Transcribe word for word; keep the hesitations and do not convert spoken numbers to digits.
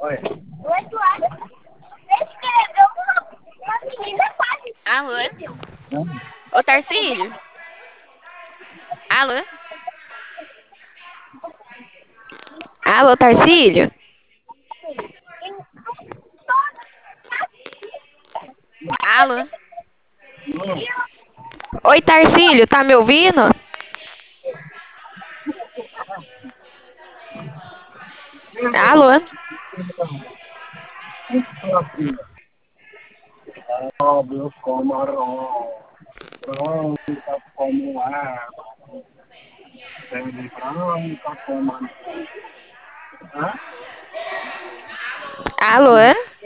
Escreveu uma, uma menina quase. Alô? Ô, Tarcílio? Alô? Alô, Tarcílio? Alô? Oi, Tarcílio, tá me ouvindo? Alô? Óbvio como arroz, pronta como água, pele branca como a neve. Hã? Alô?